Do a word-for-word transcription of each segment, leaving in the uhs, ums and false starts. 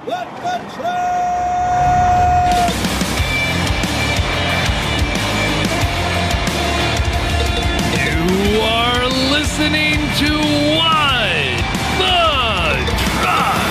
Let the train! You are listening to What the Truck.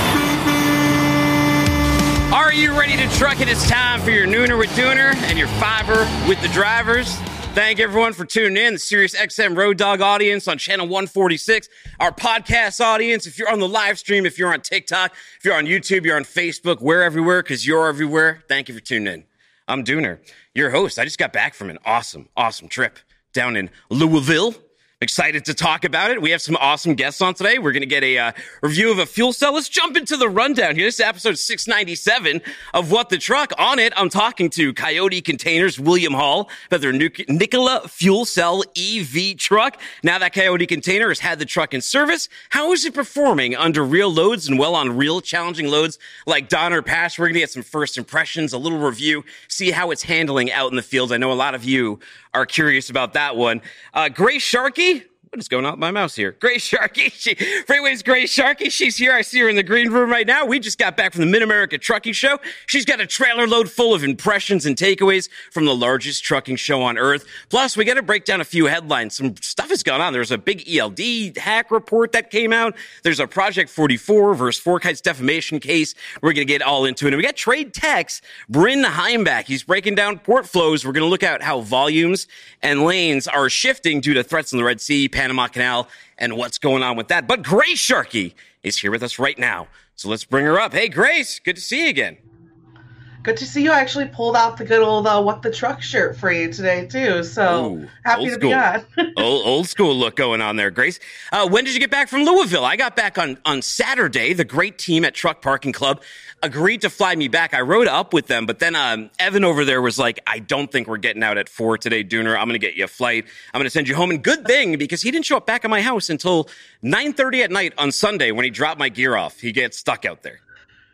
Are you ready to truck it? It's time for your Nooner with Dooner and your Fiver with the Drivers. Thank everyone for tuning in. The Sirius X M Road Dog audience on channel one forty-six. Our podcast audience, if you're on the live stream, if you're on TikTok, if you're on YouTube, you're on Facebook, we're everywhere because you're everywhere. Thank you for tuning in. I'm Dooner, your host. I just got back from an awesome, awesome trip down in Louisville. Excited to talk about it. We have some awesome guests on today. We're going to get a uh, review of a fuel cell. Let's jump into the rundown here. This is episode six ninety-seven of What the Truck. On it, I'm talking to Coyote Containers, William Hall, about their Nikola fuel cell E V truck. Now that Coyote Container has had the truck in service, how is it performing under real loads and well on real challenging loads like Donner Pass? We're going to get some first impressions, a little review, see how it's handling out in the field. I know a lot of you are curious about that one. Uh, Grace Sharkey. What is going on with my mouse here? Grace Sharkey. She, Freightways Grace Sharkey. She's here. I see her in the green room right now. We just got back from the Mid-America Trucking Show. She's got a trailer load full of impressions and takeaways from the largest trucking show on earth. Plus, we got to break down a few headlines. Some stuff has gone on. There's a big E L D hack report that came out. There's a Project forty-four versus Forkite's defamation case. We're going to get all into it. And we got Trade Tech's Bryn Heimbach. He's breaking down port flows. We're going to look at how volumes and lanes are shifting due to threats in the Red Sea, Panama Canal, and what's going on with that. But Grace Sharkey is here with us right now. So let's bring her up. Hey, Grace, good to see you again. Good to see you. I actually pulled out the good old uh, What the Truck shirt for you today, too. So Ooh, happy to school. be on. old, old school look going on there, Grace. Uh, when did you get back from Louisville? I got back on, on Saturday. The great team at Truck Parking Club agreed to fly me back. I rode up with them, but then um, Evan over there was like, I don't think we're getting out at four today, Dooner. I'm going to get you a flight. I'm going to send you home. And good thing, because he didn't show up back at my house until nine thirty at night on Sunday when he dropped my gear off. He gets stuck out there.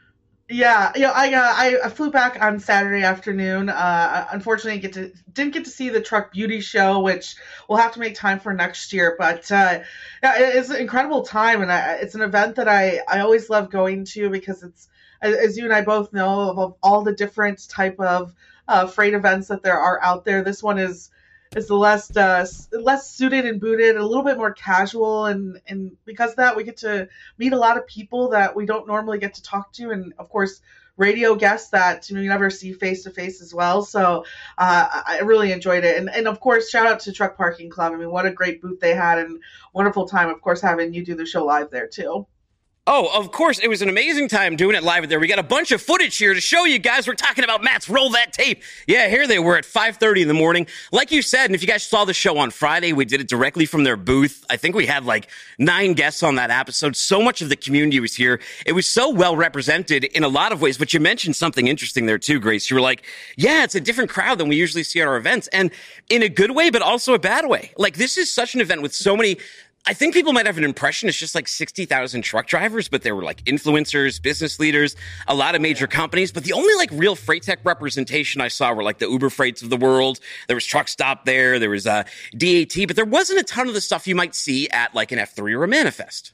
Yeah, you know, I, uh, I I flew back on Saturday afternoon. Uh, unfortunately, get to didn't get to see the Truck Beauty Show, which we'll have to make time for next year. But uh, yeah, it's an incredible time, and I, it's an event that I, I always love going to because it's, as you and I both know, of, of all the different type of uh, freight events that there are out there. This one is is the less uh, less suited and booted, a little bit more casual, and and because of that, we get to meet a lot of people that we don't normally get to talk to, and of course, radio guests that you know you never see face to face as well. So uh, I really enjoyed it, and and of course, shout out to Truck Parking Club. I mean, what a great booth they had, and wonderful time, of course, having you do the show live there too. Oh, of course. It was an amazing time doing it live there. We got a bunch of footage here to show you guys. We're talking about Matt's Roll That Tape. Yeah, here they were at five thirty in the morning. Like you said, and if you guys saw the show on Friday, we did it directly from their booth. I think we had like nine guests on that episode. So much of the community was here. It was so well represented in a lot of ways. But you mentioned something interesting there too, Grace. You were like, yeah, it's a different crowd than we usually see at our events. And in a good way, but also a bad way. Like, this is such an event with so many... I think people might have an impression it's just like sixty thousand truck drivers, but there were like influencers, business leaders, a lot of major companies. But the only like real freight tech representation I saw were like the Uber Freights of the world. There was Truck Stop there. There was uh, D A T, but there wasn't a ton of the stuff you might see at like an F three or a Manifest.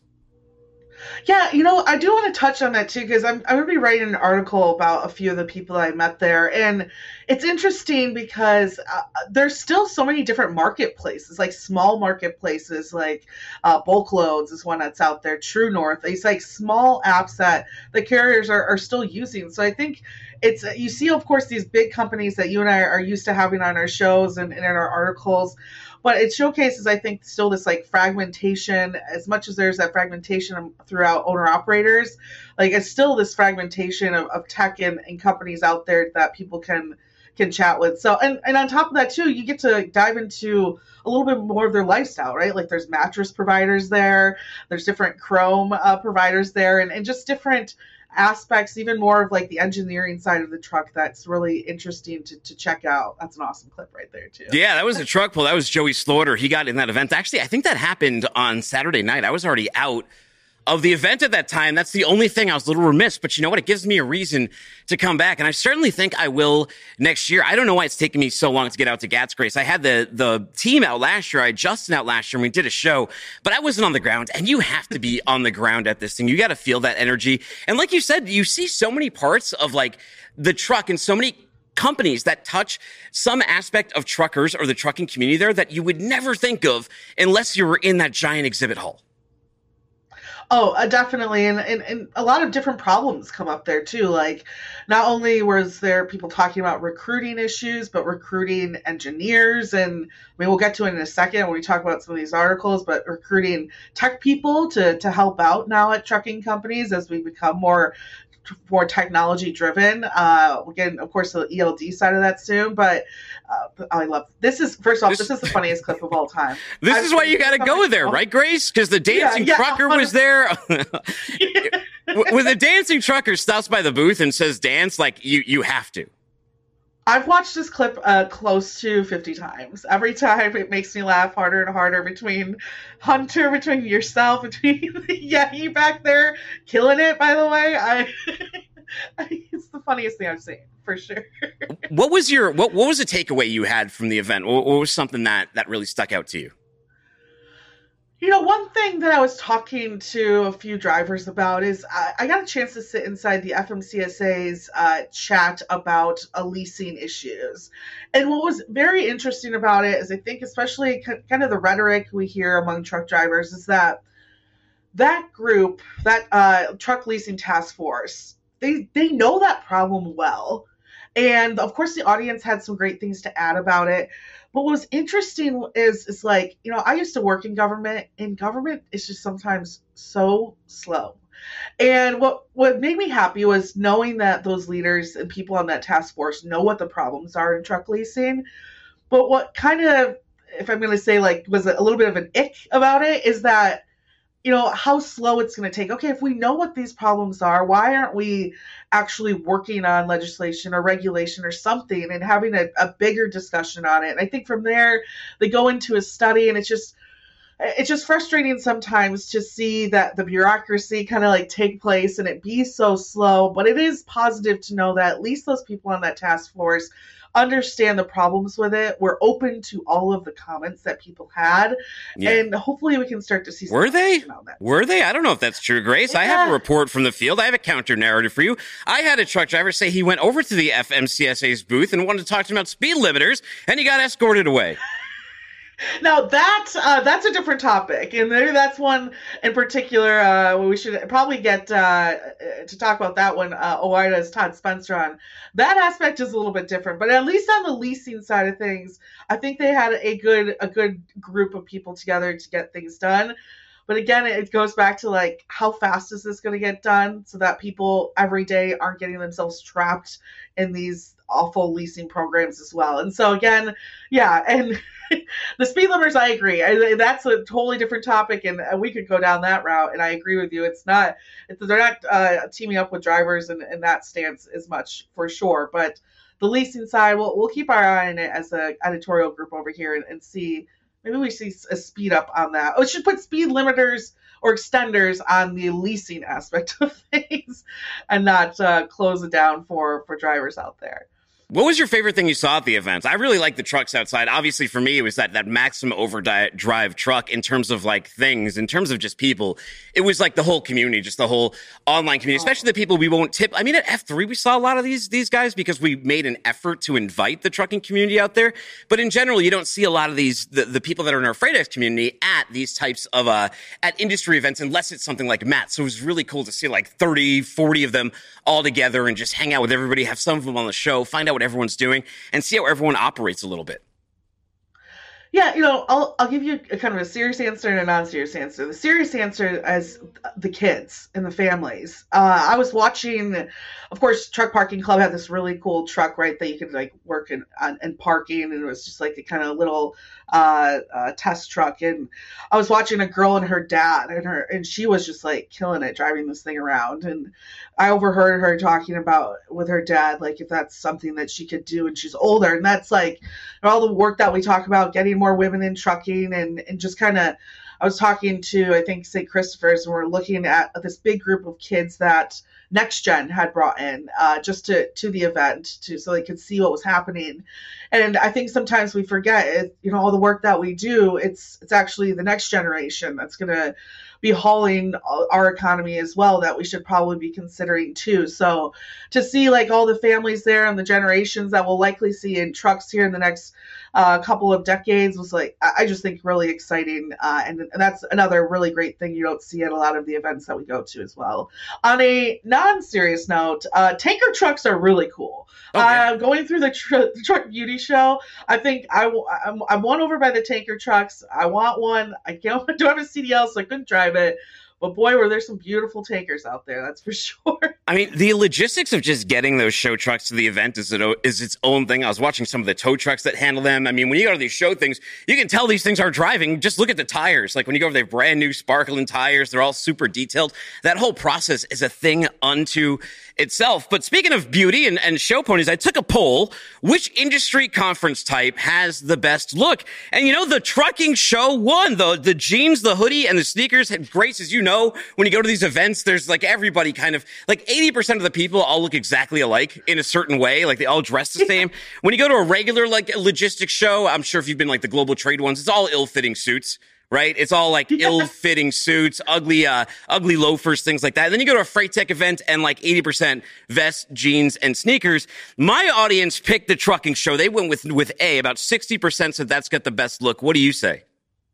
Yeah, you know, I do want to touch on that too, because I'm, I'm going to be writing an article about a few of the people I met there. And it's interesting because uh, there's still so many different marketplaces, like small marketplaces, like uh, Bulk Loads is one that's out there, True North. These like small apps that the carriers are, are still using. So I think it's, you see, of course, these big companies that you and I are used to having on our shows and, and in our articles. But it showcases, I think, still this like fragmentation. As much as there's that fragmentation throughout owner operators, like it's still this fragmentation of, of tech and, and companies out there that people can can chat with. So, and, and on top of that too, you get to dive into a little bit more of their lifestyle, right? Like there's mattress providers there, there's different Chrome uh, providers there, and, and just different aspects, even more of like the engineering side of the truck that's really interesting to, to check out. That's an awesome clip right there too. Yeah, that was a truck pull. That was Joey Slaughter. He got in that event. Actually, I think that happened on Saturday night. I was already out of the event at that time. That's the only thing I was a little remiss, but you know what? It gives me a reason to come back. And I certainly think I will next year. I don't know why it's taken me so long to get out to Gats Grace. I had the, the team out last year. I had Justin out last year and we did a show, but I wasn't on the ground, and you have to be on the ground at this thing. You got to feel that energy. And like you said, you see so many parts of like the truck and so many companies that touch some aspect of truckers or the trucking community there that you would never think of unless you were in that giant exhibit hall. Oh, uh, definitely. And, and, and a lot of different problems come up there too. Like, not only was there people talking about recruiting issues, but recruiting engineers. And I mean, we'll get to it in a second when we talk about some of these articles, but recruiting tech people to, to help out now at trucking companies as we become more more technology driven. Uh, we'll get, of course, the E L D side of that soon, but uh, I love this. Is first off, this, this is the funniest clip of all time. This I've is why you got to go there, right, Grace? Because the dancing yeah, yeah, trucker was there. When the dancing trucker stops by the booth and says dance, like you, you have to. I've watched this clip uh, close to fifty times. Every time it makes me laugh harder and harder between Hunter, between yourself, between yeah, you back there killing it, by the way. I, I it's the funniest thing I've seen, for sure. What was your what what was the takeaway you had from the event? What, what was something that, that really stuck out to you? You know, one thing that I was talking to a few drivers about is I, I got a chance to sit inside the F M C S A's uh, chat about uh, leasing issues. And what was very interesting about it is I think especially kind of the rhetoric we hear among truck drivers is that that group, that uh, truck leasing task force, they, they know that problem well. And of course, the audience had some great things to add about it. But what was interesting is, is like, you know, I used to work in government, and government is just sometimes so slow. And what, what made me happy was knowing that those leaders and people on that task force know what the problems are in truck leasing. But what kind of, if I'm going to say like, was a little bit of an ick about it is that, you know, how slow it's going to take. Okay, if we know what these problems are, why aren't we actually working on legislation or regulation or something and having a, a bigger discussion on it? And I think from there, they go into a study, and it's just, it's just frustrating sometimes to see that the bureaucracy kind of like take place and it be so slow. But it is positive to know that at least those people on that task force understand the problems with it. We're open to all of the comments that people had, yeah. and hopefully we can start to see some Were they? On that. Were they? I don't know if that's true, Grace. Yeah. I have a report from the field. I have a counter narrative for you. I had a truck driver say he went over to the F M C S A's booth and wanted to talk to him about speed limiters, and he got escorted away. Now that uh, that's a different topic, and maybe that's one in particular uh, we should probably get uh, to talk about that one. Uh, OOIDA's Todd Spencer on that aspect is a little bit different, but at least on the leasing side of things, I think they had a good a good group of people together to get things done. But again, it goes back to like, how fast is this going to get done so that people every day aren't getting themselves trapped in these awful leasing programs as well. And so again, yeah, and the speed limiters, I agree. I, that's a totally different topic, and we could go down that route. And I agree with you. It's not, it's, they're not uh, teaming up with drivers in, in that stance as much, for sure. But the leasing side, we'll we'll keep our eye on it as an editorial group over here and, and see. Maybe we see a speed up on that. We should put speed limiters or extenders on the leasing aspect of things, and not uh, close it down for, for drivers out there. What was your favorite thing you saw at the event? I really like the trucks outside. Obviously, for me, it was that that Maxim overdrive truck. In terms of like things, in terms of just people, it was like the whole community, just the whole online community, especially the people we won't tip. I mean, at F three, we saw a lot of these these guys because we made an effort to invite the trucking community out there. But in general, you don't see a lot of these the, the people that are in our Freight X community at these types of uh at industry events, unless it's something like Matt. So it was really cool to see like thirty, forty of them all together and just hang out with everybody, have some of them on the show, find out what everyone's doing, and see how everyone operates a little bit. Yeah, you know, I'll I'll give you a kind of a serious answer and a non-serious answer. The serious answer is the kids and the families. Uh, I was watching, of course, Truck Parking Club had this really cool truck, right, that you could like work in on, in parking, and it was just like a kind of little uh, uh, test truck. And I was watching a girl and her dad, and her and she was just like killing it driving this thing around. And I overheard her talking about with her dad, like if that's something that she could do, and she's older, and that's like all the work that we talk about, getting more women in trucking, and, and just kind of I was talking to, I think, Saint Christopher's, and we're looking at this big group of kids that Next Gen had brought in uh, just to, to the event to so they could see what was happening. And I think sometimes we forget, it, you know, all the work that we do, it's it's actually the next generation that's going to be hauling our economy as well that we should probably be considering too. So to see like all the families there and the generations that we'll likely see in trucks here in the next uh, couple of decades was like, I just think really exciting. Uh, and, and that's another really great thing you don't see at a lot of the events that we go to as well. On a non-serious note, uh, tanker trucks are really cool. Oh, yeah. Uh, going through the, tr- the Truck Beauty Show, I think I w- I'm, I'm won over by the tanker trucks. I want one. I can't, don't have a C D L, so I couldn't drive it. But boy, were there some beautiful tankers out there, that's for sure. I mean, the logistics of just getting those show trucks to the event is, it, is its own thing. I was watching some of the tow trucks that handle them. I mean, when you go to these show things, you can tell these things are driving. Just look at the tires. Like when you go over, they have brand new sparkling tires. They're all super detailed. That whole process is a thing unto itself. But speaking of beauty and, and show ponies, I took a poll. Which industry conference type has the best look? And you know, the trucking show won. The, the jeans, the hoodie, and the sneakers had Grace, as you know, when you go to these events, there's like everybody kind of like eighty percent of the people all look exactly alike in a certain way. Like they all dress the same. When you go to a regular like logistics show, I'm sure if you've been like the global trade ones, it's all ill-fitting suits. Right? It's all like yeah. ill-fitting suits, ugly, uh, ugly loafers, things like that. And then you go to a Freight Tech event and like eighty percent vests, jeans, and sneakers. My audience picked the trucking show. They went with, with A. About sixty percent said that's got the best look. What do you say?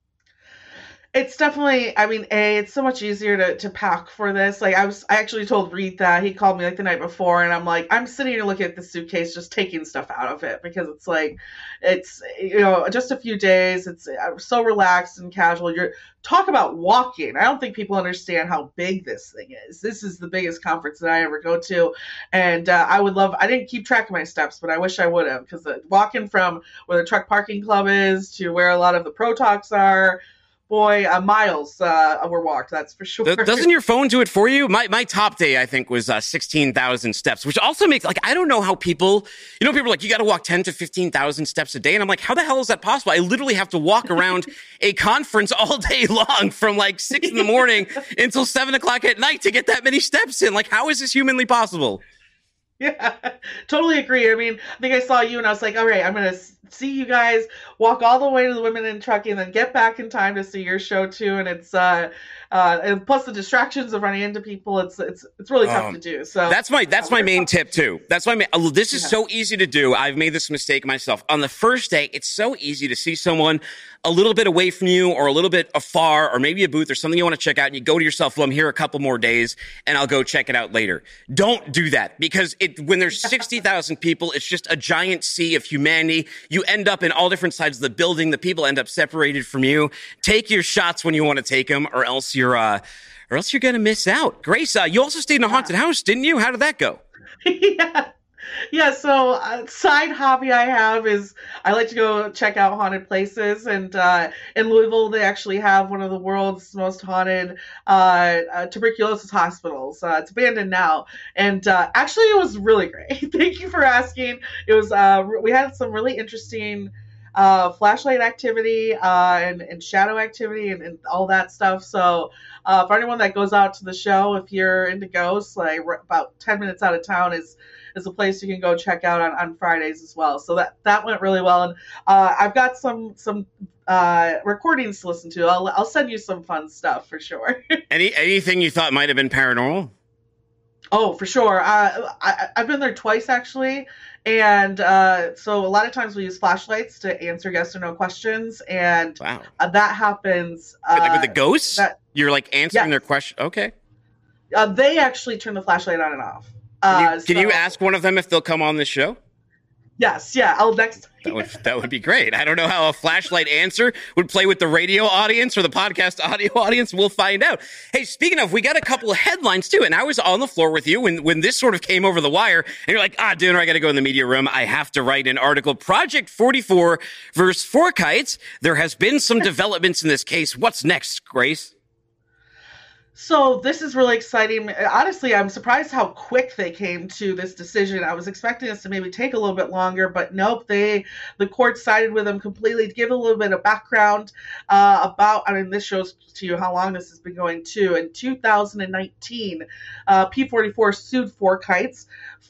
It's definitely, I mean, A, it's so much easier to, to pack for this. Like I was, I actually told Reed that. He called me like the night before and I'm like, I'm sitting here looking at the suitcase, just taking stuff out of it because it's like, it's, you know, just a few days. It's so relaxed and casual. You're talk about walking. I don't think people understand how big this thing is. This is the biggest conference that I ever go to. And uh, I would love, I didn't keep track of my steps, but I wish I would have because walking from where the truck parking club is to where a lot of the Pro Talks are, boy, uh, miles uh, were walked, that's for sure. Doesn't your phone do it for you? My my top day, I think, was uh, sixteen thousand steps, which also makes, like, I don't know how people, you know, people are like, you got to walk ten to fifteen thousand steps a day. And I'm like, how the hell is that possible? I literally have to walk around a conference all day long from like six in the morning until seven o'clock at night to get that many steps in. Like, how is this humanly possible? Yeah, totally agree. I mean, I think I saw you and I was like, all right, I'm going to see you guys walk all the way to the Women in Trucking and then get back in time to see your show too. And it's, uh, uh, and plus the distractions of running into people, it's, it's, it's really tough um, to do. So that's my, that's my main tip too. That's my main, this is yeah. so easy to do. I've made this mistake myself. On the first day, it's so easy to see someone a little bit away from you or a little bit afar or maybe a booth or something you want to check out and you go to yourself, well, I'm here a couple more days and I'll go check it out later. Don't do that because it, when there's sixty thousand people, it's just a giant sea of humanity. You end up in all different sides of the building. The people end up separated from you. Take your shots when you want to take them or else you're, uh, or else you're going to miss out. Grace, uh, you also stayed in a haunted house, didn't you? How did that go? yeah. Yeah, so uh, side hobby I have is I like to go check out haunted places, and uh, in Louisville they actually have one of the world's most haunted uh, uh, tuberculosis hospitals. Uh, it's abandoned now, and uh, actually it was really great. Thank you for asking. It was uh, we had some really interesting uh, flashlight activity uh, and, and shadow activity and, and all that stuff. So uh, for anyone that goes out to the show, if you're into ghosts, like about ten minutes out of town is is a place you can go check out on, on Fridays as well. So that, that went really well. And uh, I've got some some uh, recordings to listen to. I'll I'll send you some fun stuff for sure. Any anything you thought might have been paranormal? Oh, for sure. Uh, I, I've been there twice actually. And uh, so a lot of times we use flashlights to answer yes or no questions. And wow. uh, that happens. Uh, like with the ghosts? That, You're like answering yes. their question? Okay. Uh, they actually turn the flashlight on and off. Can, you, uh, can so, you ask one of them if they'll come on this show? Yes, yeah. I'll next. That would that would be great. I don't know how a flashlight answer would play with the radio audience or the podcast audio audience. We'll find out. Hey, speaking of, we got a couple of headlines too, and I was on the floor with you when when this sort of came over the wire, and you're like, ah, Dooner, I got to go in the media room. I have to write an article. Project forty-four versus Forkites. There has been some developments in this case. What's next, Grace? So this is really exciting. Honestly, I'm surprised how quick they came to this decision. I was expecting this to maybe take a little bit longer, but nope, they the court sided with them completely. To give a little bit of background uh, about, I mean, this shows to you how long this has been going too. In two thousand nineteen, uh, P forty-four sued FourKites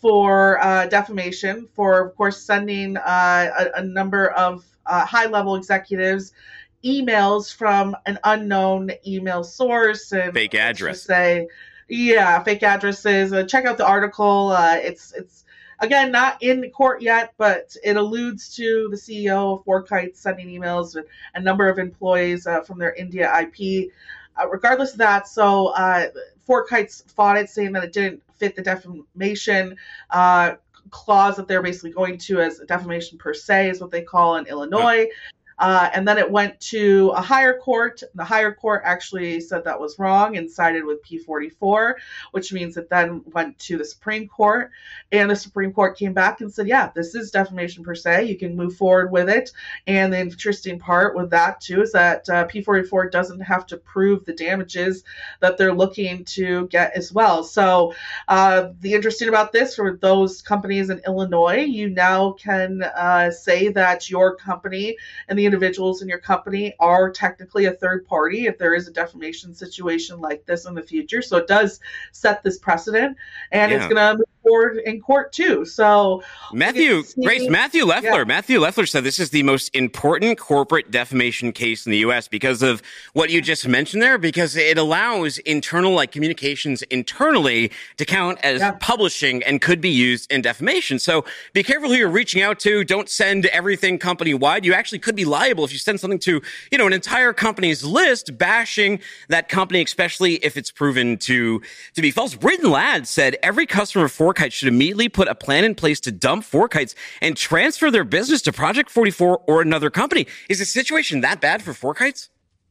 for uh, defamation for, of course, sending uh, a, a number of uh, high-level executives emails from an unknown email source and fake address. Say, yeah, fake addresses. Uh, check out the article. Uh, it's it's again not in court yet, but it alludes to the C E O of FourKites sending emails with a number of employees uh, from their India I P. Uh, regardless of that, so uh, FourKites fought it, saying that it didn't fit the defamation uh, clause that they're basically going to as defamation per se, is what they call in Illinois. Uh, and then it went to a higher court. The higher court actually said that was wrong and sided with P forty-four, which means it then went to the Supreme Court. And the Supreme Court came back and said, yeah, this is defamation per se. You can move forward with it. And the interesting part with that, too, is that uh, P forty-four doesn't have to prove the damages that they're looking to get as well. So uh, the interesting about this, for those companies in Illinois, you now can uh, say that your company and the individuals in your company are technically a third party if there is a defamation situation like this in the future. So it does set this precedent, and yeah. it's going to move forward in court too. So Matthew, Grace, Matthew Leffler, yeah. Matthew Leffler said this is the most important corporate defamation case in the U S because of what you just mentioned there, because it allows internal like communications internally to count as yeah. publishing and could be used in defamation. So be careful who you're reaching out to. Don't send everything company wide. You actually could be liable if you send something to, you know, an entire company's list bashing that company, especially if it's proven to, to be false. Britton Ladd said every customer of FourKites should immediately put a plan in place to dump FourKites and transfer their business to Project forty-four or another company. Is the situation that bad for FourKites?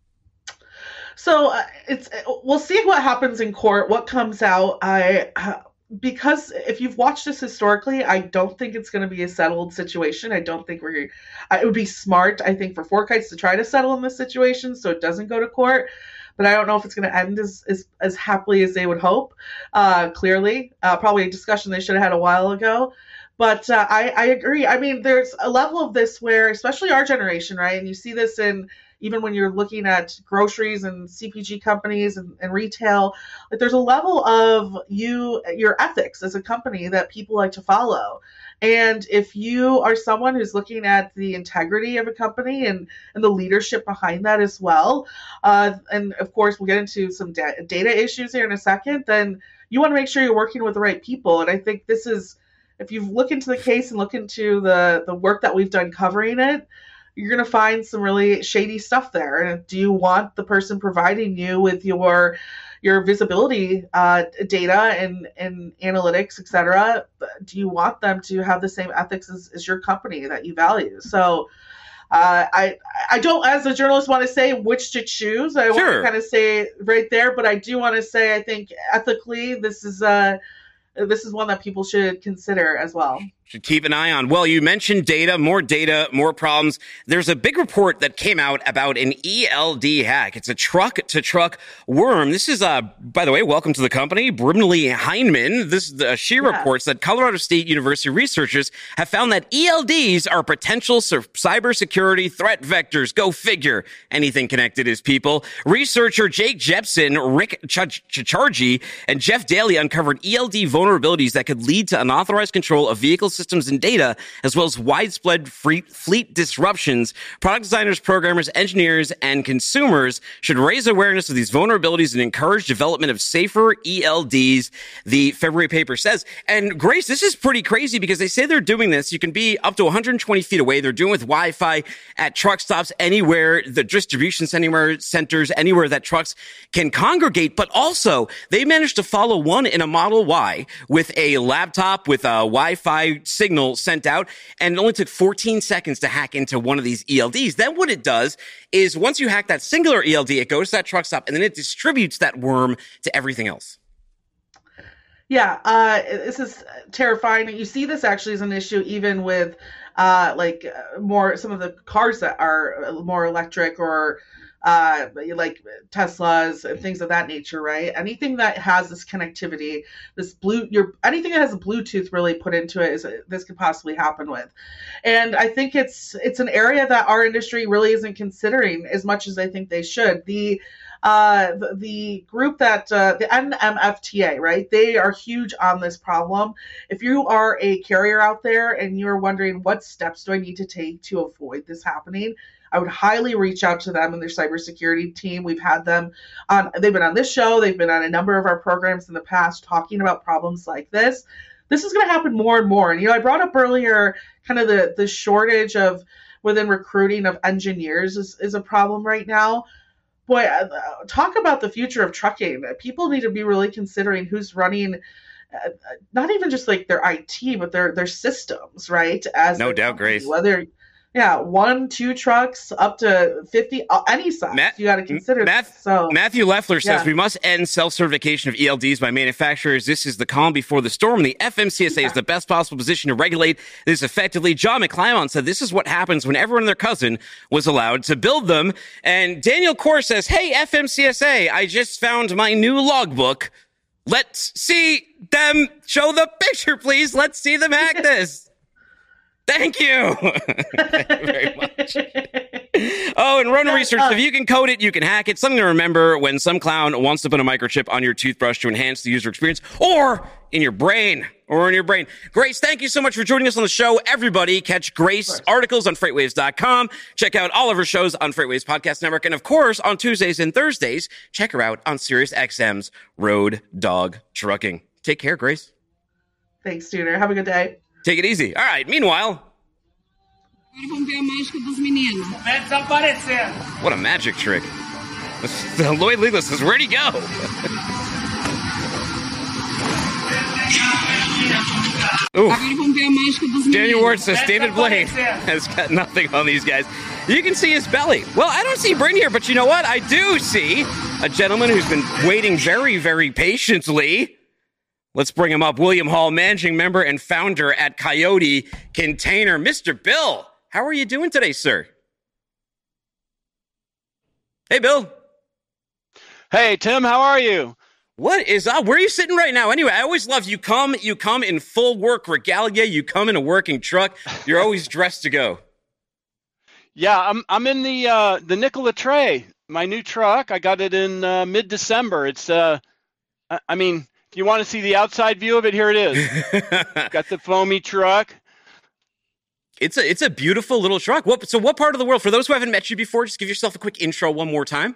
So uh, it's we'll see what happens in court, what comes out. I uh, because if you've watched this historically, I don't think it's going to be a settled situation. I don't think we're. It would be smart, I think, for FourKites to try to settle in this situation so it doesn't go to court. But I don't know if it's going to end as, as, as happily as they would hope, uh, clearly. Uh, probably a discussion they should have had a while ago. But uh, I, I agree. I mean, there's a level of this where, especially our generation, right? And you see this in even when you're looking at groceries and C P G companies and, and retail, like there's a level of you, your ethics as a company that people like to follow. And if you are someone who's looking at the integrity of a company and, and the leadership behind that as well, uh, and of course we'll get into some da- data issues here in a second, then you want to make sure you're working with the right people. And I think this is, if you look into the case and look into the, the work that we've done covering it, you're going to find some really shady stuff there. And do you want the person providing you with your your visibility uh, data and, and analytics, et cetera, do you want them to have the same ethics as, as your company that you value? So uh, I I don't, as a journalist, want to say which to choose. I sure. want to kind of say right there, but I do want to say I think ethically this is a this is one that people should consider as well. Should keep an eye on. Well, you mentioned data, more data, more problems. There's a big report that came out about an E L D hack. It's a truck-to-truck worm. This is, uh, by the way, welcome to the company, Brimley Heinemann. This uh, she yeah. reports that Colorado State University researchers have found that E L Ds are potential cybersecurity threat vectors. Go figure. Anything connected is people. Researcher Jake Jepson, Rick Chicharji, and Jeff Daly uncovered E L D vulnerabilities that could lead to unauthorized control of vehicles, systems and data, as well as widespread free fleet disruptions. Product designers, programmers, engineers, and consumers should raise awareness of these vulnerabilities and encourage development of safer E L Ds, the February paper says. And Grace, this is pretty crazy because they say they're doing this. You can be up to one hundred twenty feet away. They're doing it with Wi-Fi at truck stops, anywhere, the distribution anywhere, centers, anywhere that trucks can congregate. But also, they managed to follow one in a Model Y with a laptop with a Wi-Fi signal sent out, and it only took fourteen seconds to hack into one of these E L Ds. Then what it does is once you hack that singular E L D, it goes to that truck stop, and then it distributes that worm to everything else. Yeah, uh, this is terrifying. You see this actually as an issue even with uh, like more some of the cars that are more electric or uh, like Teslas and things of that nature, right? Anything that has this connectivity, this blue, your anything that has a Bluetooth really put into it is this could possibly happen with. And I think it's it's an area that our industry really isn't considering as much as I think they should. The uh, the, the group that uh, the N M F T A, right? They are huge on this problem. If you are a carrier out there and you're wondering what steps do I need to take to avoid this happening, I would highly reach out to them and their cybersecurity team. We've had them on, they've been on this show, they've been on a number of our programs in the past talking about problems like this. This is going to happen more and more. And, you know, I brought up earlier kind of the, the shortage of within recruiting of engineers is, is a problem right now. Boy, uh, talk about the future of trucking. People need to be really considering who's running uh, not even just like their I T, but their their systems, right? As no doubt, company. Grace. Whether Yeah, one, two trucks, up to fifty, any size. Matt, you got to consider Matt, that. So, Matthew Leffler says yeah. we must end self-certification of E L Ds by manufacturers. This is the calm before the storm. The F M C S A yeah. is the best possible position to regulate this effectively. John McClymont said this is what happens when everyone and their cousin was allowed to build them. And Daniel Core says, hey, F M C S A, I just found my new logbook. Let's see them show the picture, please. Let's see them hack this. Thank you. Thank you very much. Oh, and Run Research, if you can code it, you can hack it. Something to remember when some clown wants to put a microchip on your toothbrush to enhance the user experience, or in your brain, or in your brain. Grace, thank you so much for joining us on the show. Everybody, catch Grace articles on freightwaves dot com. Check out all of her shows on Freightwaves Podcast Network. And of course, on Tuesdays and Thursdays, check her out on Sirius X M's Road Dog Trucking. Take care, Grace. Thanks, Tuner. Have a good day. Take it easy. All right, meanwhile... What a magic trick. Lloyd Legal says, where'd he go? Ooh. Daniel Ward says, David Blaine has got nothing on these guys. You can see his belly. Well, I don't see Bryn here, but you know what? I do see a gentleman who's been waiting very, very patiently. Let's bring him up. William Hall, managing member and founder at Coyote Container. Mister Bill, how are you doing today, sir? Hey, Bill. Hey, Tim, how are you? What is up? Where are you sitting right now? Anyway, I always love you come, you come in full work regalia. You come in a working truck. You're always dressed to go. Yeah, I'm I'm in the uh, the Nikola Tre, my new truck. I got it in uh, mid-December. It's, uh, I, I mean... If you want to see the outside view of it, here it is. Got the foamy truck. It's a it's a beautiful little truck. What, so what part of the world, for those who haven't met you before, just give yourself a quick intro one more time.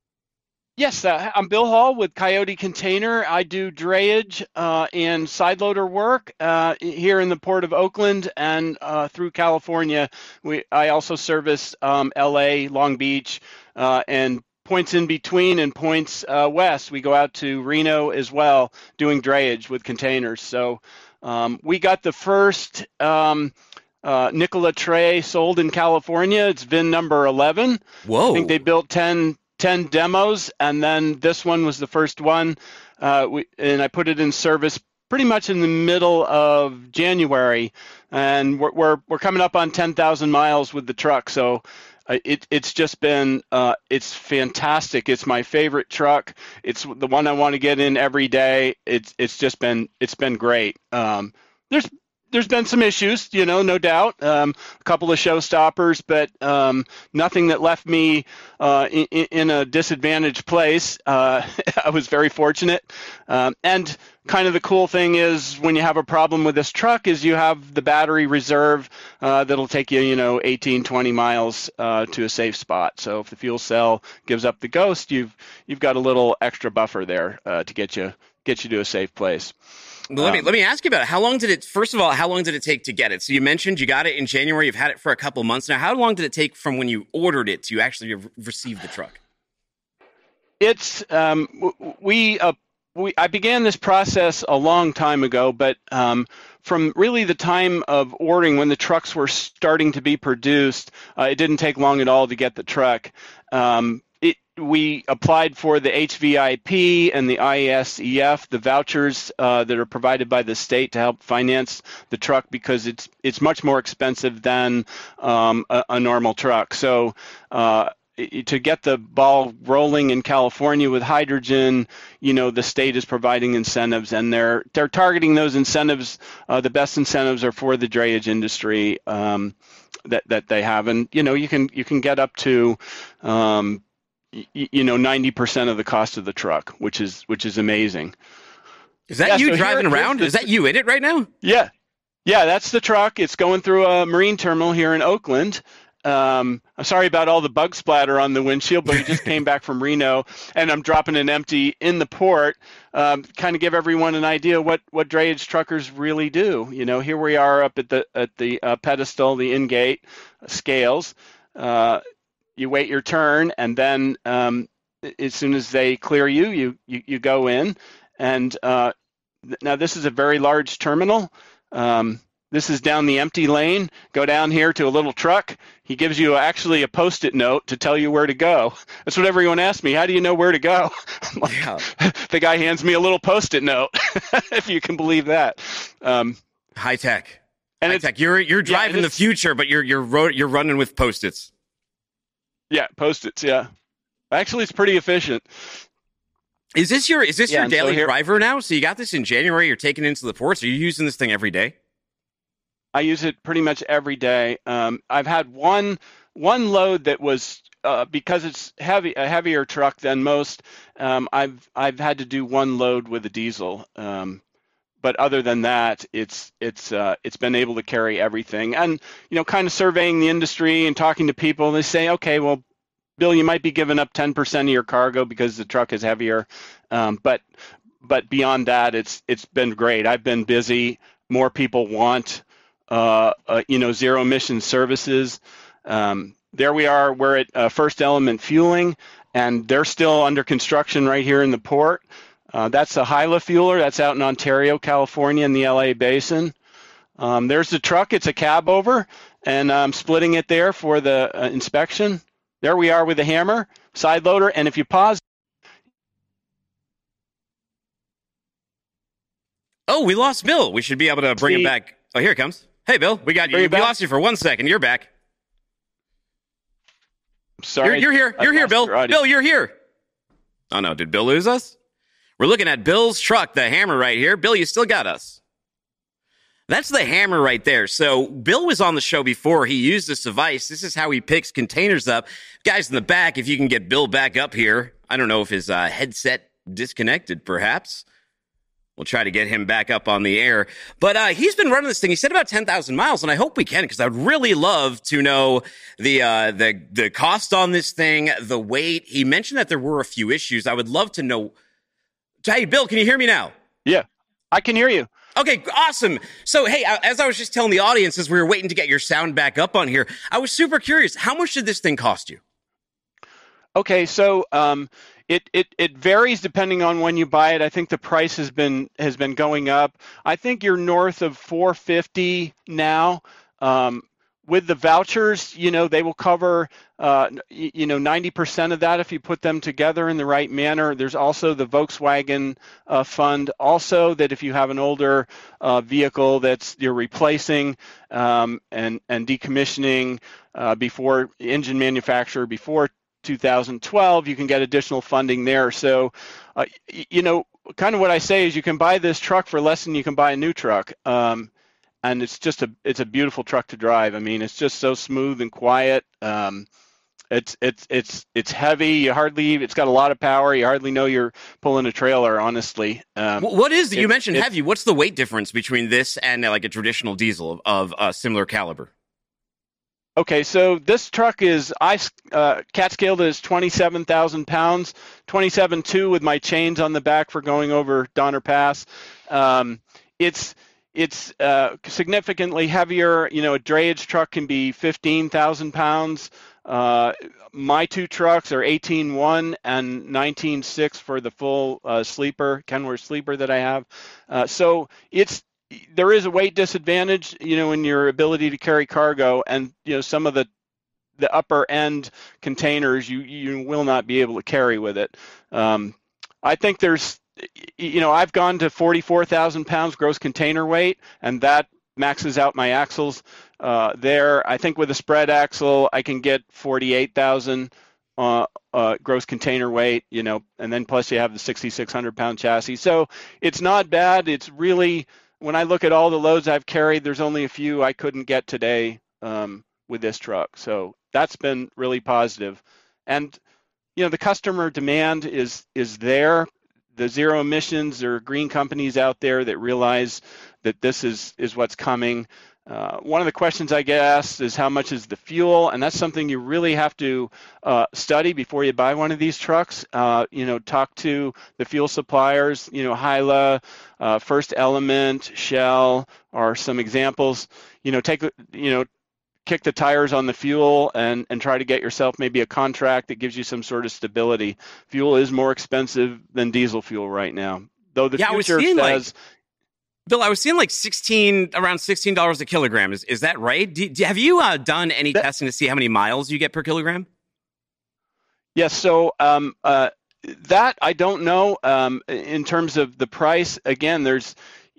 Yes, uh, I'm Bill Hall with Coyote Container. I do drayage uh, and side loader work uh, here in the Port of Oakland and uh, through California. We I also service um, L A, Long Beach, uh, and points in between and points uh, west. We go out to Reno as well, doing drayage with containers. So um, we got the first um, uh, Nikola Tre sold in California. It's V I N number eleven. Whoa. I think they built ten, ten demos, and then this one was the first one. Uh, we, and I put it in service pretty much in the middle of January, and we're we're, we're coming up on ten thousand miles with the truck. So uh, it it's just been uh, it's fantastic. It's my favorite truck. It's the one I want to get in every day. It's it's just been it's been great. Um, there's There's been some issues, you know, no doubt, um, a couple of showstoppers, but um, nothing that left me uh, in, in a disadvantaged place. Uh, I was very fortunate. Um, and kind of the cool thing is when you have a problem with this truck is you have the battery reserve uh, that'll take you, you know, eighteen, twenty miles uh, to a safe spot. So if the fuel cell gives up the ghost, you've you've got a little extra buffer there uh, to get you get you to a safe place. Well, let me let me ask you about it. How long did it? First of all, how long did it take to get it? So you mentioned you got it in January. You've had it for a couple months now. How long did it take from when you ordered it to actually re- receive the truck? It's um, we uh, we I began this process a long time ago, but um, from really the time of ordering, when the trucks were starting to be produced, uh, it didn't take long at all to get the truck. Um, It, we applied for the H V I P and the I S E F, the vouchers uh, that are provided by the state to help finance the truck, because it's it's much more expensive than um, a, a normal truck. So uh, to get the ball rolling in California with hydrogen, you know, the state is providing incentives, and they're they're targeting those incentives. Uh, the best incentives are for the drayage industry um, that that they have, and you know, you can you can get up to, um, y- you know, ninety percent of the cost of the truck, which is which is amazing. Is that Yeah, you so driving here- around? here's Is the- that you in it right now? Yeah, yeah, that's the truck. It's going through a marine terminal here in Oakland. Um, I'm sorry about all the bug splatter on the windshield, but we just came back from Reno, and I'm dropping an empty in the port. Um, kind of give everyone an idea what what drayage truckers really do. You know, here we are up at the at the uh, pedestal, the in-gate scales. Uh, you wait your turn, and then um, as soon as they clear you, you you, you go in. And uh, th- now this is a very large terminal. Um, This is down the empty lane. Go down here to a little truck. He gives you actually a Post-it note to tell you where to go. That's what everyone asks me. How do you know where to go? I'm like, Yeah. the guy hands me a little Post-it note, if you can believe that. Um, High tech. and High it's tech. You're you're yeah, driving and the it's- future, but you're you're ro- you're running with Post-its. yeah, Post-its. Yeah, actually, it's pretty efficient. Is this your is this Yeah, your and so daily here- driver now? So you got this in January. You're taking it into the ports. Are you using this thing every day? I use it pretty much every day. Um, I've had one one load that was uh, because it's heavy a heavier truck than most. Um, I've I've had to do one load with a diesel, um, but other than that, it's it's uh, it's been able to carry everything. And you know, kind of surveying the industry and talking to people, they say, okay, well, Bill, you might be giving up ten percent of your cargo because the truck is heavier, um, but but beyond that, it's it's been great. I've been busy. More people want. Uh, uh, you know, zero emission services. Um, there we are. We're at uh, First Element Fueling, and they're still under construction right here in the port. Uh, that's a Hyla fueler. That's out in Ontario, California, in the L A basin. Um, there's the truck. It's a cab over, and I'm splitting it there for the uh, inspection. There we are with the hammer, side loader, and if you pause. Oh, we lost Bill. We should be able to bring him See- back. Oh, here it comes. Hey, Bill, we got you. Are you We back? lost you for one second. You're back. Sorry, You're, you're here. I You're here, lost Bill. your audio. Bill, you're here. Oh, no. Did Bill lose us? We're looking at Bill's truck, the hammer right here. Bill, you still got us. That's the hammer right there. So Bill was on the show before. He used this device. This is how he picks containers up. Guys in the back, if you can get Bill back up here. I don't know if his uh, headset disconnected, perhaps. We'll try to get him back up on the air. But uh, he's been running this thing. He said about ten thousand miles, and I hope we can, because I'd really love to know the uh, the the cost on this thing, the weight. He mentioned that there were a few issues. I would love to know. Hey, Bill, can you hear me now? Yeah, I can hear you. Okay, awesome. So, hey, as I was just telling the audience as we were waiting to get your sound back up on here, I was super curious. How much did this thing cost you? Okay, so um, it, it it varies depending on when you buy it. I think the price has been has been going up. I think you're north of four fifty now. Um, with the vouchers, you know, they will cover uh, y- you know ninety percent of that if you put them together in the right manner. There's also the Volkswagen uh, fund. Also, that if you have an older uh, vehicle that's you're replacing um, and and decommissioning uh, before engine manufacturer before two thousand twelve, you can get additional funding there. So, uh, you know, kind of what I say is you can buy this truck for less than you can buy a new truck. Um, and it's just a it's a beautiful truck to drive. I mean, it's just so smooth and quiet. Um, it's it's it's it's heavy. You hardly it's got a lot of power. You hardly know you're pulling a trailer. Honestly, um, What is, you it- mentioned it's- heavy. What's the weight difference between this and uh, like a traditional diesel of, of uh, similar caliber? Okay, so this truck is I uh, cat scaled it as twenty-seven thousand pounds, twenty-seven point two with my chains on the back for going over Donner Pass. Um, it's it's uh, significantly heavier. You know, a drayage truck can be fifteen thousand pounds. Uh, my two trucks are eighteen point one and nineteen point six for the full uh, sleeper, Kenworth sleeper that I have. Uh, so it's there is a weight disadvantage, you know, in your ability to carry cargo, and you know some of the the upper end containers you you will not be able to carry with it. Um, I think there's, you know, I've gone to forty-four thousand pounds gross container weight, and that maxes out my axles uh, there. I think with a spread axle, I can get forty-eight thousand uh, uh, gross container weight, you know, and then plus you have the sixty-six hundred pound chassis. So it's not bad. It's really, when I look at all the loads I've carried, there's only a few I couldn't get today um, with this truck. So that's been really positive. And, you know, the customer demand is is there. The zero emissions, there are green companies out there that realize that this is, is what's coming. Uh, one of the questions I get asked is how much is the fuel, and that's something you really have to uh, study before you buy one of these trucks. Uh, you know, talk to the fuel suppliers. You know, Hyla, uh, First Element, Shell are some examples. You know, take you know, kick the tires on the fuel and and try to get yourself maybe a contract that gives you some sort of stability. Fuel is more expensive than diesel fuel right now, though the yeah, future I was says. Like- Bill, I was seeing like sixteen, around sixteen dollars a kilogram. Is is that right? Do, do, have you uh, done any that, testing to see how many miles you get per kilogram? Yes. So um, uh, that I don't know. Um, in terms of the price, again, there's,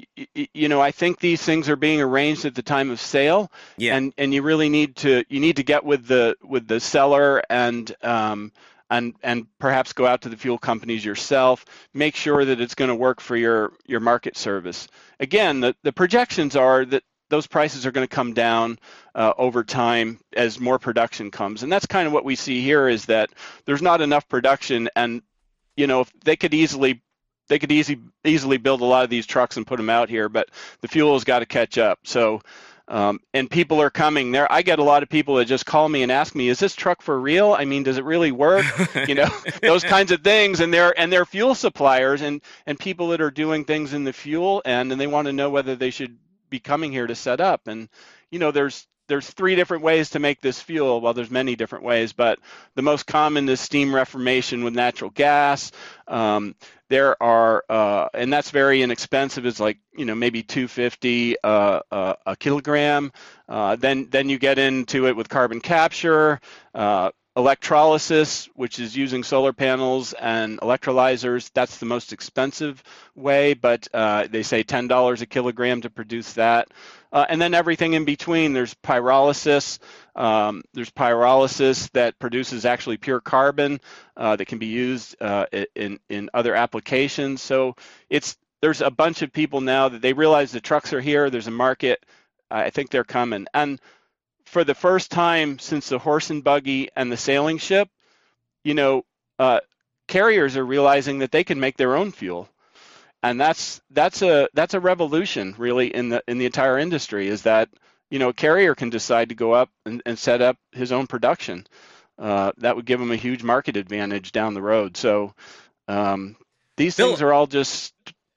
you know, I think these things are being arranged at the time of sale, yeah. and and you really need to you need to get with the with the seller and. Um, And, and perhaps go out to the fuel companies yourself, make sure that it's going to work for your, your market service. Again, the, the projections are that those prices are going to come down uh, over time as more production comes. And that's kind of what we see here, is that there's not enough production, and, you know, if they could easily they could easy, easily build a lot of these trucks and put them out here, but the fuel has got to catch up. So Um, and people are coming there. I get a lot of people that just call me and ask me, is this truck for real? I mean, does it really work? You know, those kinds of things. And they're, and they're fuel suppliers and, and people that are doing things in the fuel end, and they want to know whether they should be coming here to set up. And, you know, there's, there's three different ways to make this fuel. Well, there's many different ways, but the most common is steam reformation with natural gas. Um, there are, uh, and that's very inexpensive. It's like, you know, maybe two hundred fifty dollars uh, uh, a kilogram. Uh, then, then you get into it with carbon capture, uh, electrolysis, which is using solar panels and electrolyzers. That's the most expensive way, but uh, they say ten dollars a kilogram to produce that. Uh, and then everything in between. There's pyrolysis. Um, there's pyrolysis that produces actually pure carbon uh, that can be used uh, in in other applications. So it's there's a bunch of people now that they realize the trucks are here. There's a market. I think they're coming. And for the first time since the horse and buggy and the sailing ship, you know, uh, carriers are realizing that they can make their own fuel. And that's that's a that's a revolution really in the in the entire industry, is that, you know, a carrier can decide to go up and, and set up his own production. Uh, that would give him a huge market advantage down the road. So um, these Bill, things are all just.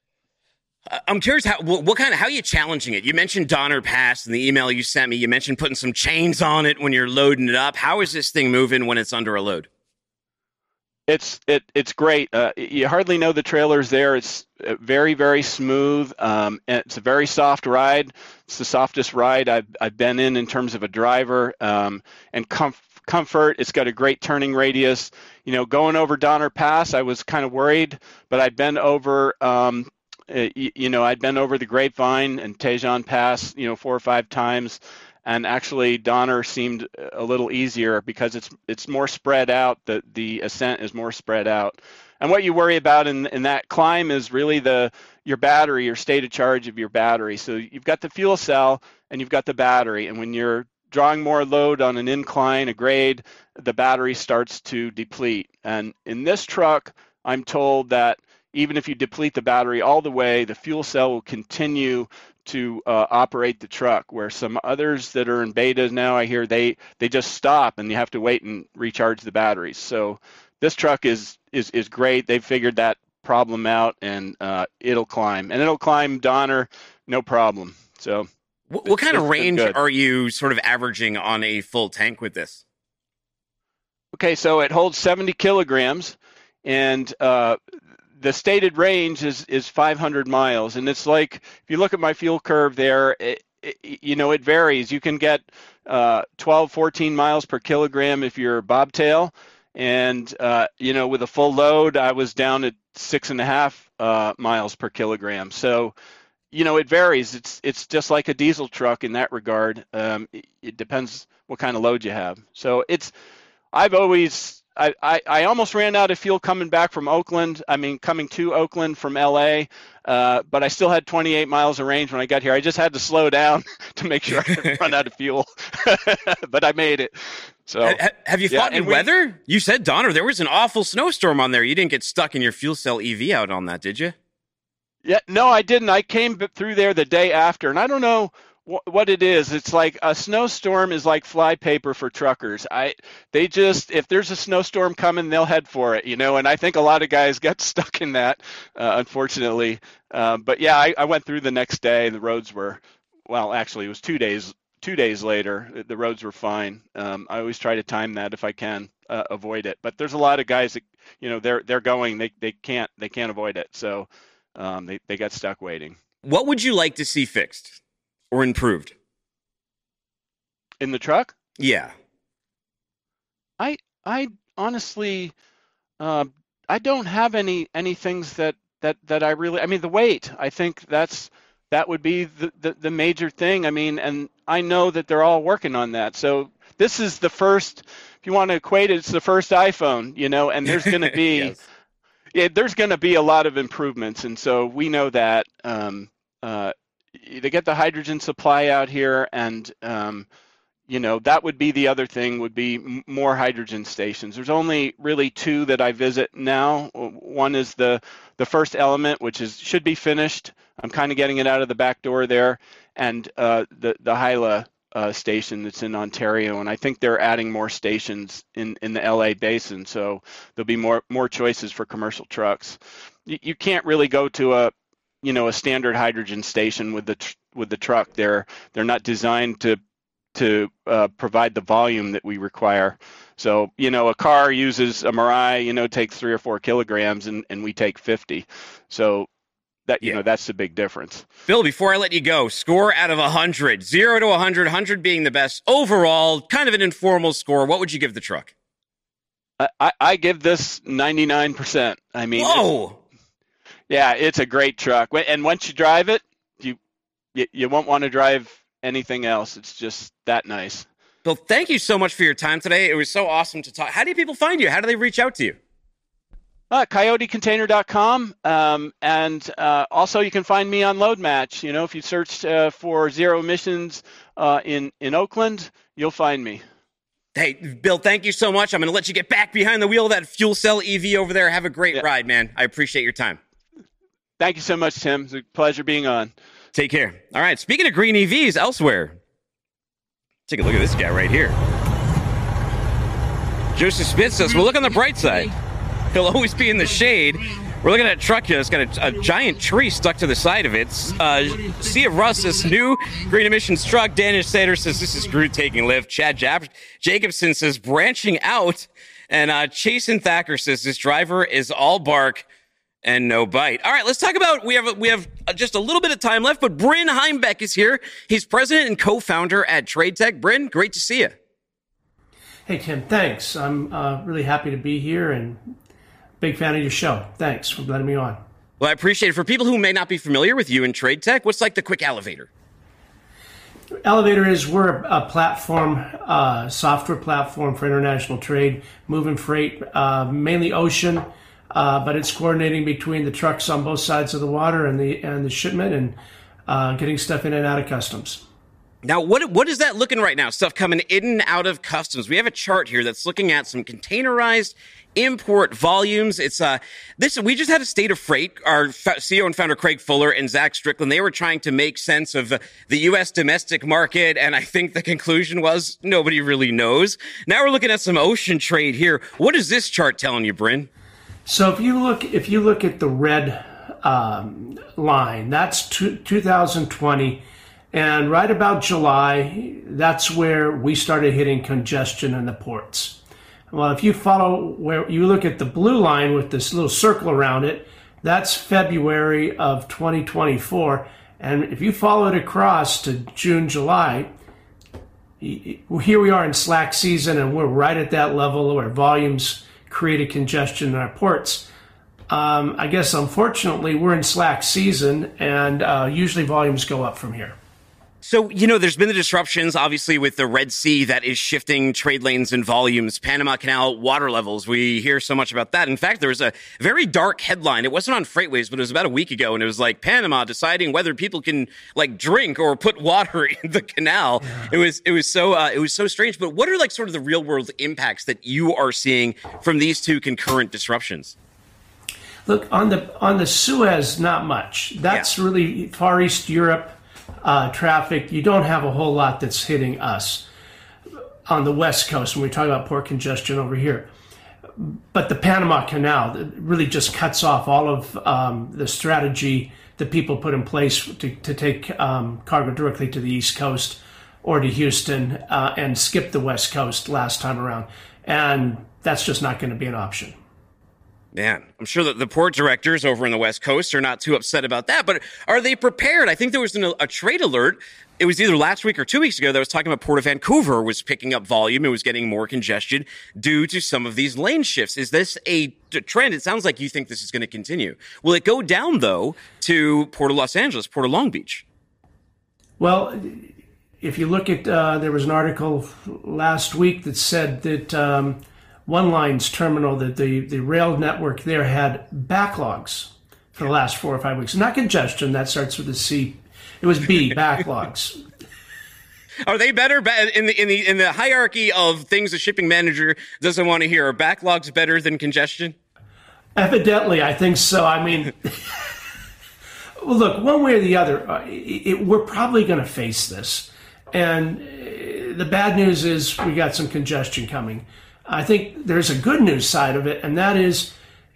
I'm curious how what, what kind of how are you challenging it? You mentioned Donner Pass in the email you sent me. You mentioned putting some chains on it when you're loading it up. How is this thing moving when it's under a load? It's it it's great. Uh, you hardly know the trailer's there. It's very very smooth. Um, and it's a very soft ride. It's the softest ride I've I've been in in terms of a driver um, and comf- comfort. It's got a great turning radius. You know, going over Donner Pass, I was kind of worried, but I'd been over. Um, you, you know, I'd been over the Grapevine and Tejon Pass, you know, four or five times. And actually, Donner seemed a little easier because it's it's more spread out. The the ascent is more spread out. And what you worry about in in that climb is really the your battery, your state of charge of your battery. So you've got the fuel cell and you've got the battery. And when you're drawing more load on an incline, a grade, the battery starts to deplete. And in this truck, I'm told that even if you deplete the battery all the way, the fuel cell will continue to uh, operate the truck, where some others that are in betas now, I hear they they just stop and you have to wait and recharge the batteries. So this truck is is is great. They've figured that problem out, and uh, it'll climb, and it'll climb Donner, no problem. So what, what kind of range are you sort of averaging on a full tank with this? Okay, so it holds seventy kilograms, and uh, the stated range is, is five hundred miles. And it's like, if you look at my fuel curve there, it, it, you know, it varies. You can get uh, twelve, fourteen miles per kilogram if you're bobtail. And, uh, you know, with a full load, I was down at six and a half uh, miles per kilogram. So, you know, it varies. It's it's just like a diesel truck in that regard. Um, it, it depends what kind of load you have. So it's, I've always, I, I, I almost ran out of fuel coming back from Oakland. I mean, coming to Oakland from L A, uh, but I still had twenty-eight miles of range when I got here. I just had to slow down to make sure I didn't run out of fuel, but I made it. So, ha- have you yeah, fought any we, weather? You said, Donner, there was an awful snowstorm on there. You didn't get stuck in your fuel cell E V out on that, did you? Yeah, no, I didn't. I came through there the day after, and I don't know what it is. It's like a snowstorm is like flypaper for truckers. I they just, if there's a snowstorm coming, they'll head for it, you know. And I think a lot of guys got stuck in that, uh, unfortunately. Um, but yeah, I, I went through the next day, and the roads were, well, actually, it was two days. Two days later, the roads were fine. Um, I always try to time that if I can uh, avoid it. But there's a lot of guys that, you know, they're they're going, they they can't they can't avoid it. So um, they they got stuck waiting. What would you like to see fixed or improved in the truck? Yeah, I I honestly, uh, I don't have any any things that that that I really. I mean, the weight. I think that's that would be the, the the major thing. I mean, and I know that they're all working on that. So this is the first. If you want to equate it, it's the first iPhone. You know, and there's going to be. yes. Yeah, there's going to be a lot of improvements, and so we know that. Um, uh, they get the hydrogen supply out here, and um, you know that would be the other thing. Would be m- more hydrogen stations. There's only really two that I visit now. One is the the first Element, which is should be finished. I'm kind of getting it out of the back door there, and uh, the the Hyla uh, station that's in Ontario, and I think they're adding more stations in, in the L A basin, so there'll be more more choices for commercial trucks. You, you can't really go to a you know a standard hydrogen station with the tr- with the truck. They're they're not designed to to uh, provide the volume that we require. So you know a car uses a Mirai, you know takes three or four kilograms, and, and we take fifty. So that you yeah. know that's the big difference. Bill, before I let you go, score out of one hundred, zero to one hundred, one hundred being the best overall, kind of an informal score. What would you give the truck? I, I, I give this ninety-nine percent. I mean, whoa, it's, yeah, it's a great truck, and once you drive it, you you, you won't want to drive anything else. It's just that nice. Bill, thank you so much for your time today. It was so awesome to talk. How do people find you? How do they reach out to you? Uh, coyote container dot com, um, and uh, also you can find me on LoadMatch. You know, if you search uh, for zero emissions uh, in in Oakland, you'll find me. Hey, Bill, thank you so much. I'm going to let you get back behind the wheel of that fuel cell E V over there. Have a great yeah. ride, man. I appreciate your time. Thank you so much, Tim. It's a pleasure being on. Take care. All right, speaking of green E Vs elsewhere, take a look at this guy right here. Joseph Smith says, well, look on the bright side. He'll always be in the shade. We're looking at a truck here that's got a, a giant tree stuck to the side of it. Uh, Sea of Rust, this new green emissions truck. Daniel Sater says this is Groot taking lift. Chad Jab- Jacobson says branching out. And uh, Chasen Thacker says this driver is all bark and no bite. All right, let's talk about, we have we have just a little bit of time left, but Bryn Heimbeck is here. He's president and co-founder at TradeTech. Bryn, great to see you. Hey, Tim, thanks. I'm uh, really happy to be here and big fan of your show. Thanks for letting me on. Well, I appreciate it. For people who may not be familiar with you in TradeTech, what's like the quick elevator? Elevator is we're a platform, uh, software platform for international trade, moving freight, uh, mainly ocean, uh, but it's coordinating between the trucks on both sides of the water and the and the shipment and uh, getting stuff in and out of customs. Now, what what is that looking right now? Stuff coming in and out of customs. We have a chart here that's looking at some containerized import volumes. It's uh this we just had a State of Freight. Our C E O and founder Craig Fuller and Zach Strickland, they were trying to make sense of the U S domestic market, and I think the conclusion was nobody really knows. Now we're looking at some ocean trade here. What is this chart telling you, Bryn? So if you look if you look at the red um, line, that's two, two thousand twenty. And right about July, that's where we started hitting congestion in the ports. Well, if you follow where you look at the blue line with this little circle around it, that's February of twenty twenty-four. And if you follow it across to June, July, here we are in slack season, and we're right at that level where volumes created congestion in our ports. Um, I guess, unfortunately, we're in slack season, and uh, usually volumes go up from here. So, you know, there's been the disruptions, obviously, with the Red Sea that is shifting trade lanes and volumes, Panama Canal water levels. We hear so much about that. In fact, there was a very dark headline. It wasn't on FreightWaves, but it was about a week ago. And it was like Panama deciding whether people can like drink or put water in the canal. Yeah. It was it was so uh, it was so strange. But what are like sort of the real world impacts that you are seeing from these two concurrent disruptions? Look, on the on the Suez, not much. That's yeah. really Far East Europe. Uh, traffic, you don't have a whole lot that's hitting us on the West Coast when we talk about port congestion over here. But the Panama Canal really just cuts off all of um, the strategy that people put in place to, to take um, cargo directly to the East Coast or to Houston uh, and skip the West Coast last time around. And that's just not going to be an option. Man, I'm sure that the port directors over in the West Coast are not too upset about that, but are they prepared? I think there was an, a trade alert. It was either last week or two weeks ago that was talking about Port of Vancouver was picking up volume. It was getting more congestion due to some of these lane shifts. Is this a trend? It sounds like you think this is going to continue. Will it go down, though, to Port of Los Angeles, Port of Long Beach? Well, if you look at, uh, there was an article last week that said that um, One Line's terminal, that the, the rail network there had backlogs for the last four or five weeks. Not congestion, that starts with a C. It was B, backlogs. Are they better in the in the in the hierarchy of things a shipping manager doesn't want to hear? Are backlogs better than congestion? Evidently, I think so. I mean, well, look, one way or the other, uh, it, it, we're probably going to face this. And uh, the bad news is we got some congestion coming. I think there's a good news side of it, and that is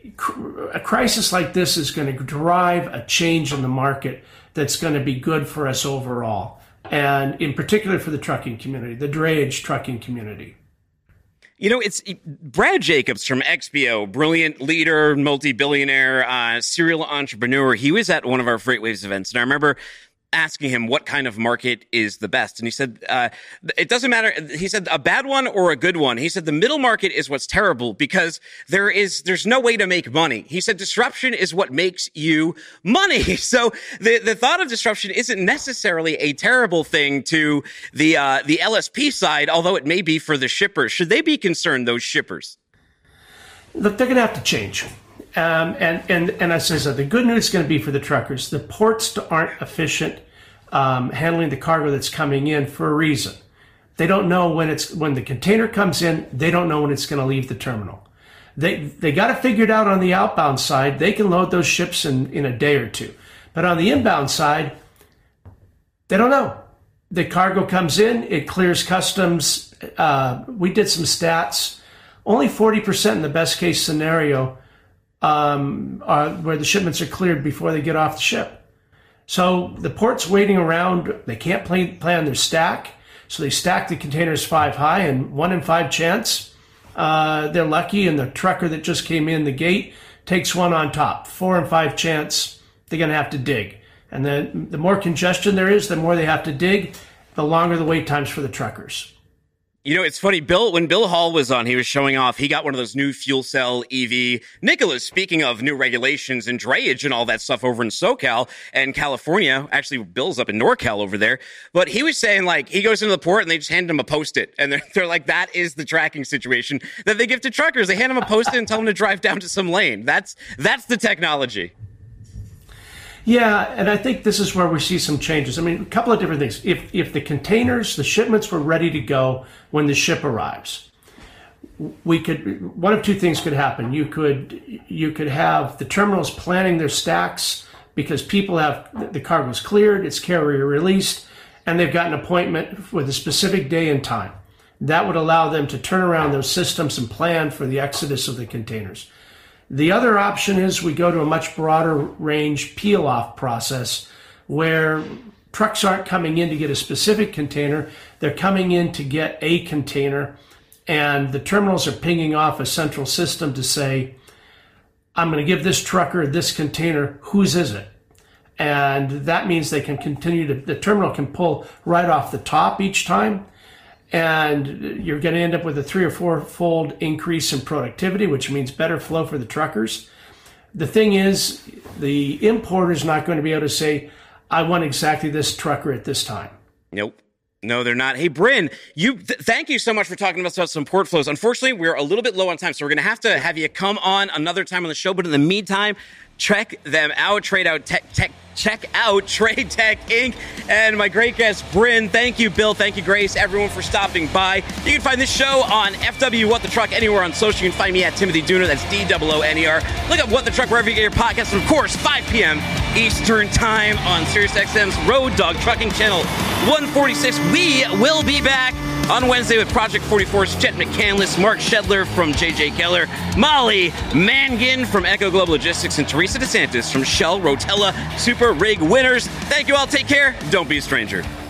a crisis like this is going to drive a change in the market that's going to be good for us overall, and in particular for the trucking community, the drayage trucking community. You know, it's Brad Jacobs from X B O, brilliant leader, multi-billionaire, uh, serial entrepreneur. He was at one of our FreightWaves events, and I remember asking him what kind of market is the best. And he said, uh, it doesn't matter. He said a bad one or a good one. He said the middle market is what's terrible because there is, there's no way to make money. He said disruption is what makes you money. So the, the thought of disruption isn't necessarily a terrible thing to the, uh, the L S P side, although it may be for the shippers. Should they be concerned, those shippers? Look, they're going to have to change. Um, and, and, and as I said, the good news is going to be for the truckers. The ports aren't efficient um, handling the cargo that's coming in for a reason. They don't know when it's when the container comes in. They don't know when it's going to leave the terminal. They they got it figured out on the outbound side. They can load those ships in, in a day or two. But on the inbound side, they don't know. The cargo comes in, it clears customs. Uh, we did some stats. Only forty percent in the best case scenario Um, uh, where the shipments are cleared before they get off the ship. So the port's waiting around. They can't play, plan their stack. So they stack the containers five high, and one in five chance uh, they're lucky, and the trucker that just came in the gate takes one on top. Four and five chance they're going to have to dig. And then the more congestion there is, the more they have to dig, the longer the wait times for the truckers. You know, it's funny, Bill, when Bill Hall was on, he was showing off, he got one of those new fuel cell E V. Nicholas, speaking of new regulations and drayage and all that stuff over in SoCal and California, actually, Bill's up in NorCal over there, but he was saying, like, he goes into the port and they just hand him a Post-it, and they're, they're like, that is the tracking situation that they give to truckers. They hand him a Post-it and tell them to drive down to some lane. That's that's the technology. Yeah, and I think this is where we see some changes. I mean, a couple of different things. If if the containers, the shipments were ready to go when the ship arrives, we could, one of two things could happen. You could you could have the terminals planning their stacks because people have, the cargo's cleared, it's carrier released, and they've got an appointment with a specific day and time. That would allow them to turn around those systems and plan for the exodus of the containers. The other option is we go to a much broader range peel-off process where trucks aren't coming in to get a specific container. They're coming in to get a container, and the terminals are pinging off a central system to say, I'm going to give this trucker this container. Whose is it? And that means they can continue to, the terminal can pull right off the top each time. And you're going to end up with a three or four fold increase in productivity, which means better flow for the truckers. The thing is, the importer is not going to be able to say, I want exactly this trucker at this time. Nope. No, they're not. Hey, Bryn, you th- thank you so much for talking to us about some port flows. Unfortunately, we're a little bit low on time, so we're going to have to have you come on another time on the show. But in the meantime, check them out. Trade out tech, tech, check out Trade Tech Incorporated. And my great guest, Bryn. Thank you, Bill. Thank you, Grace. Everyone for stopping by. You can find this show on F W What the Truck anywhere on social. You can find me at Timothy Dooner. That's D O O N E R. Look up What the Truck wherever you get your podcasts. And of course, five p.m. Eastern Time on SiriusXM's Road Dog Trucking Channel one forty-six. We will be back on Wednesday with Project forty-four's Jet McCandless, Mark Shedler from J J Keller, Molly Mangan from Echo Global Logistics, and Teresa DeSantis from Shell Rotella Super Rig Winners. Thank you all. Take care. Don't be a stranger.